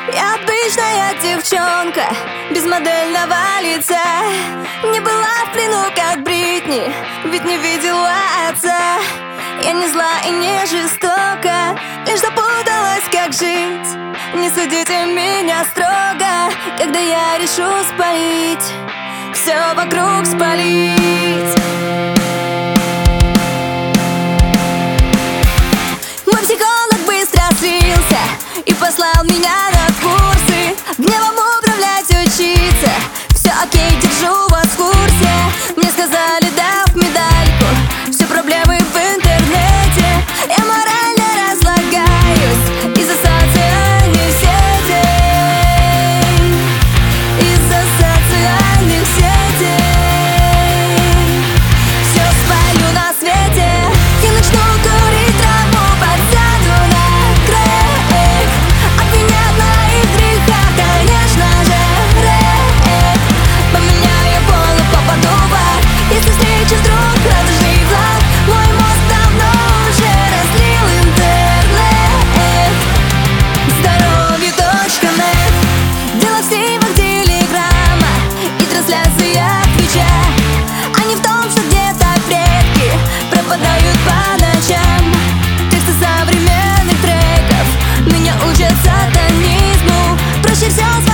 Я обычная девчонка, без модельного лица. Не была в плену, как Бритни, ведь не видела отца. Я не зла и не жестока, лишь запуталась, как жить. Не судите меня строго, когда я решу спалить, все вокруг спалить. Мой психолог быстро слился и послал меня на курсы. Гневом управлять учиться, все окей, держу вас в курсе. Мне сказали, дав медальку, все проблемы в интернете. Я морально разлагаюсь из-за социальных сетей, из-за социальных сетей. Все спалю на свете, я начну курить траву, подсяду на крэк. Обвинят в моих грехах, конечно же, рэп. Поменяю пол и попаду в ад, если встречу вдруг радужный флаг. Мой мозг давно уже разлил интернет. Здоровье.нет. Дело в стримах телеграма и трансляциях твича, а не в том, что где-то предки пропадают по ночам. Тексты современных треков меня учат сатанизму. Проще все